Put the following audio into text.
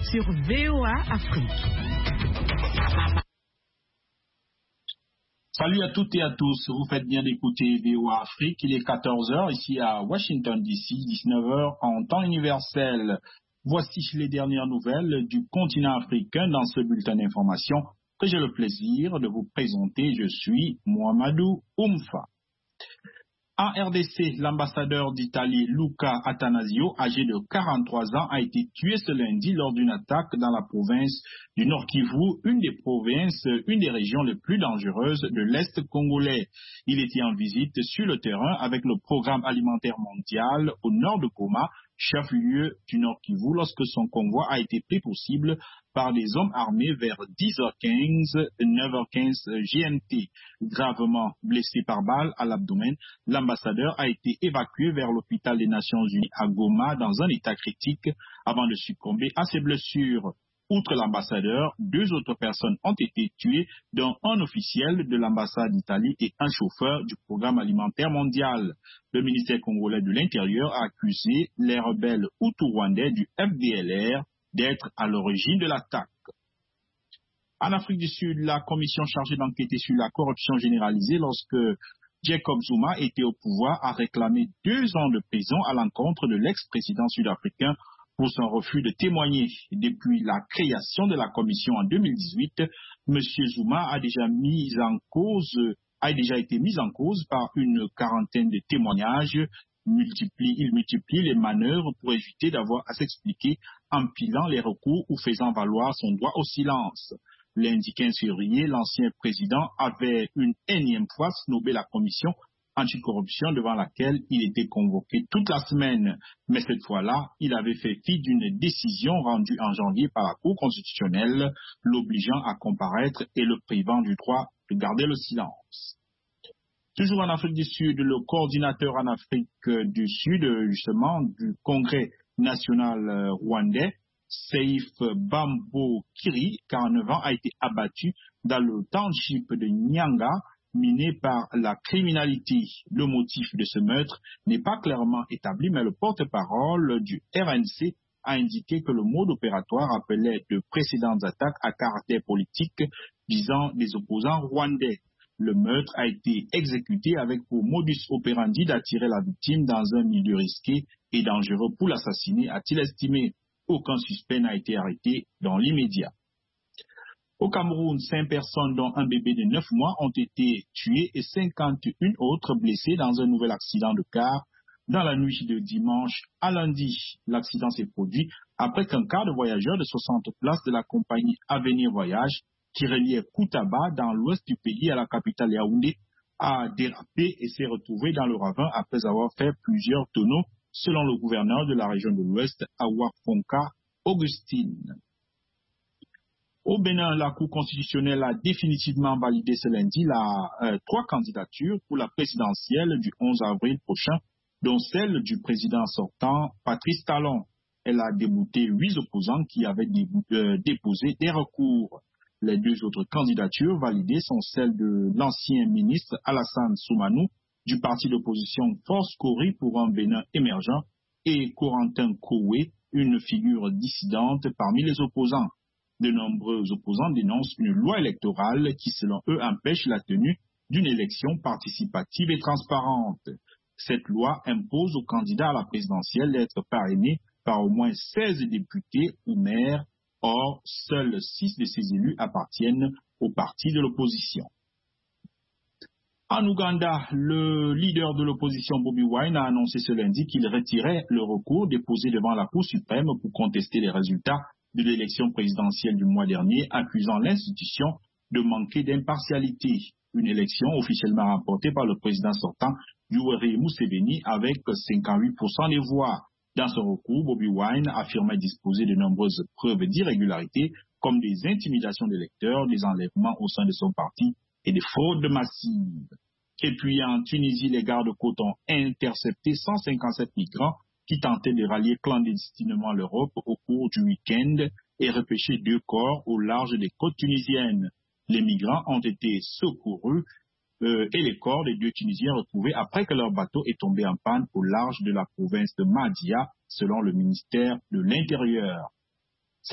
sur VOA Afrique. Salut à toutes et à tous, vous faites bien d'écouter VOA Afrique, il est 14h ici à Washington DC, 19h en temps universel. Voici les dernières nouvelles du continent africain dans ce bulletin d'information que j'ai le plaisir de vous présenter. Je suis Mohamedou Oumfa. En RDC, l'ambassadeur d'Italie Luca Attanasio, âgé de 43 ans, a été tué ce lundi lors d'une attaque dans la province du Nord Kivu, une des régions les plus dangereuses de l'Est congolais. Il était en visite sur le terrain avec le Programme alimentaire mondial au nord de Goma, chef-lieu du Nord Kivu, lorsque son convoi a été pris pour cible par des hommes armés vers 10h15, 9h15 GMT. Gravement blessé par balle à l'abdomen, l'ambassadeur a été évacué vers l'hôpital des Nations Unies à Goma dans un état critique avant de succomber à ses blessures. Outre l'ambassadeur, 2 autres personnes ont été tuées, dont un officiel de l'ambassade d'Italie et un chauffeur du Programme alimentaire mondial. Le ministère congolais de l'Intérieur a accusé les rebelles hutu-rwandais du FDLR d'être à l'origine de l'attaque. En Afrique du Sud, la commission chargée d'enquêter sur la corruption généralisée lorsque Jacob Zuma était au pouvoir a réclamé 2 ans de prison à l'encontre de l'ex-président sud-africain pour son refus de témoigner. Depuis la création de la commission en 2018, M. Zuma a déjà été mis en cause par une quarantaine de témoignages. Il multiplie les manœuvres pour éviter d'avoir à s'expliquer, empilant les recours ou faisant valoir son droit au silence. Lundi 15 février, l'ancien président avait une énième fois snobé la commission anticorruption devant laquelle il était convoqué toute la semaine. Mais cette fois-là, il avait fait fi d'une décision rendue en janvier par la Cour constitutionnelle, l'obligeant à comparaître et le privant du droit de garder le silence. Toujours en Afrique du Sud, le coordinateur en Afrique du Sud, justement, du Congrès national rwandais, Seif Bambo Kiri, 49 ans, a été abattu dans le township de Nyanga, miné par la criminalité. Le motif de ce meurtre n'est pas clairement établi, mais le porte-parole du RNC a indiqué que le mode opératoire appelait de précédentes attaques à caractère politique visant des opposants rwandais. Le meurtre a été exécuté avec pour modus operandi d'attirer la victime dans un milieu risqué et dangereux pour l'assassiner, a-t-il estimé. Aucun suspect n'a été arrêté dans l'immédiat. Au Cameroun, 5 personnes, dont un bébé de 9 mois, ont été tuées et 51 autres blessées dans un nouvel accident de car dans la nuit de dimanche à lundi. L'accident s'est produit après qu'un car de voyageurs de 60 places de la compagnie Avenir Voyage, qui reliait Koutaba dans l'ouest du pays à la capitale Yaoundé, a dérapé et s'est retrouvé dans le ravin après avoir fait plusieurs tonneaux, selon le gouverneur de la région de l'Ouest, Awafonka Augustine. Au Bénin, la Cour constitutionnelle a définitivement validé ce lundi 3 candidatures pour la présidentielle du 11 avril prochain, dont celle du président sortant, Patrice Talon. Elle a débouté 8 opposants qui avaient déposé des recours. Les 2 autres candidatures validées sont celles de l'ancien ministre Alassane Soumanou, du parti d'opposition Force Cori pour un Bénin émergent, et Corentin Koué, une figure dissidente parmi les opposants. De nombreux opposants dénoncent une loi électorale qui, selon eux, empêche la tenue d'une élection participative et transparente. Cette loi impose aux candidats à la présidentielle d'être parrainés par au moins 16 députés ou maires. Or, seuls 6 de ces élus appartiennent au parti de l'opposition. En Ouganda, le leader de l'opposition Bobi Wine a annoncé ce lundi qu'il retirait le recours déposé devant la Cour suprême pour contester les résultats de l'élection présidentielle du mois dernier, accusant l'institution de manquer d'impartialité. Une élection officiellement remportée par le président sortant, Yoweri Museveni, avec 58% des voix. Dans son recours, Bobi Wine affirmait disposer de nombreuses preuves d'irrégularité, comme des intimidations d'électeurs, des enlèvements au sein de son parti et des fraudes massives. Et puis en Tunisie, les gardes-côtes ont intercepté 157 migrants qui tentaient de rallier clandestinement l'Europe au cours du week-end et repêché 2 corps au large des côtes tunisiennes. Les migrants ont été secourus et les corps des 2 Tunisiens retrouvés après que leur bateau est tombé en panne au large de la province de Mahdia, selon le ministère de l'Intérieur.